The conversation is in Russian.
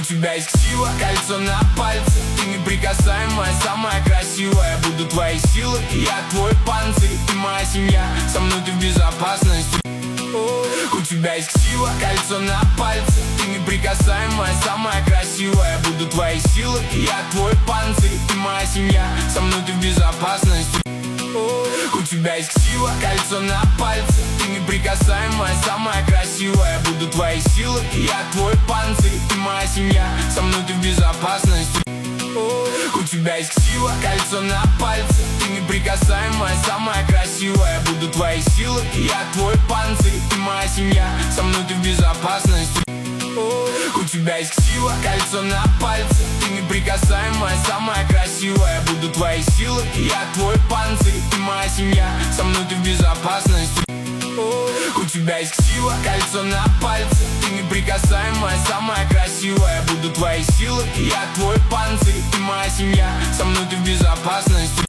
тебя есть сила, кольцо на пальце. Ты неприкасаемая, самая красивая. Я буду твоей силой, я твой панцирь. Ты моя семья, со мной ты в безопасности. У тебя есть сила, кольцо на пальце. Ты неприкасаемая, самая красивая. Я буду твоей силой, я твой панцирь. Ты моя семья, со мной ты в безопасности. У тебя есть сила, кольцо на пальце. Ты неприкасаемая, самая красивая. Я буду твоей силой, я твой панцирь. Ты моя семья, со мной ты в безопасности. У тебя есть сила, кольцо на пальце. Ты неприкасаемая, самая красивая. Я буду твоей силой, я твой панцирь. Ты моя семья, со мной ты в безопасности. У тебя есть сила, кольцо на пальце. Ты неприкасаемая, самая красивая. Я буду твоей силой, я твой панцирь. Ты моя семья, со мной ты в безопасности. У тебя есть сила, кольцо на пальце. Ты неприкасаемая, самая красивая. Я буду твоей силой, я твой панцирь. Ты моя семья, со мной ты в безопасности.